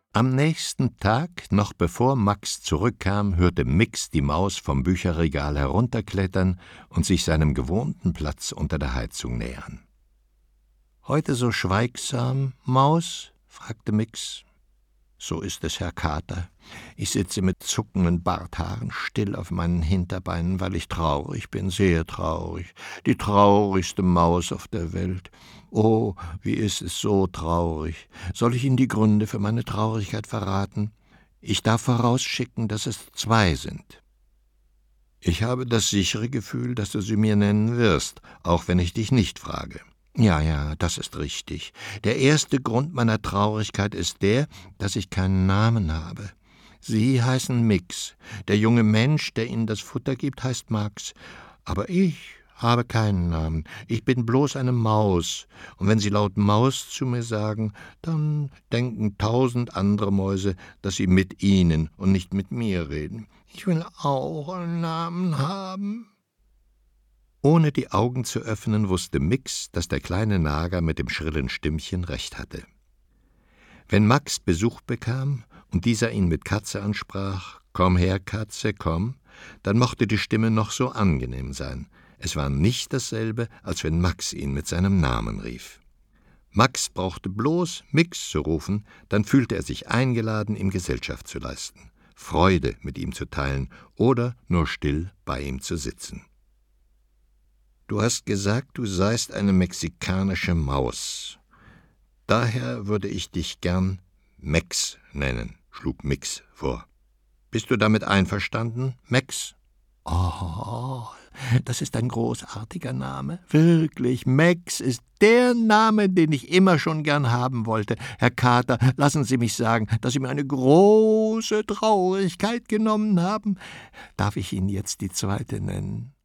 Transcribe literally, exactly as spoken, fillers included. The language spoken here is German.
Am nächsten Tag, noch bevor Max zurückkam, hörte Mix die Maus vom Bücherregal herunterklettern und sich seinem gewohnten Platz unter der Heizung nähern. »Heute so schweigsam, Maus?« fragte Mix. »So ist es, Herr Kater. Ich sitze mit zuckenden Barthaaren still auf meinen Hinterbeinen, weil ich traurig bin, sehr traurig. Die traurigste Maus auf der Welt. Oh, wie ist es so traurig. Soll ich Ihnen die Gründe für meine Traurigkeit verraten? Ich darf vorausschicken, dass es zwei sind. Ich habe das sichere Gefühl, dass du sie mir nennen wirst, auch wenn ich dich nicht frage. Ja, ja, das ist richtig. Der erste Grund meiner Traurigkeit ist der, dass ich keinen Namen habe. Sie heißen Mix. Der junge Mensch, der Ihnen das Futter gibt, heißt Max. Aber ich habe keinen Namen. Ich bin bloß eine Maus. Und wenn Sie laut Maus zu mir sagen, dann denken tausend andere Mäuse, dass Sie mit Ihnen und nicht mit mir reden. Ich will auch einen Namen haben.« Ohne die Augen zu öffnen, wusste Mix, dass der kleine Nager mit dem schrillen Stimmchen recht hatte. Wenn Max Besuch bekam und dieser ihn mit Katze ansprach, »Komm her, Katze, komm«, dann mochte die Stimme noch so angenehm sein. Es war nicht dasselbe, als wenn Max ihn mit seinem Namen rief. Max brauchte bloß Mix zu rufen, dann fühlte er sich eingeladen, ihm Gesellschaft zu leisten, Freude mit ihm zu teilen oder nur still bei ihm zu sitzen. »Du hast gesagt, du seist eine mexikanische Maus. Daher würde ich dich gern Mex nennen«, schlug Mix vor. »Bist du damit einverstanden, Mex?« »Oh, das ist ein großartiger Name. Wirklich, Mex ist der Name, den ich immer schon gern haben wollte. Herr Kater, lassen Sie mich sagen, dass Sie mir eine große Traurigkeit genommen haben. Darf ich Ihnen jetzt die zweite nennen?«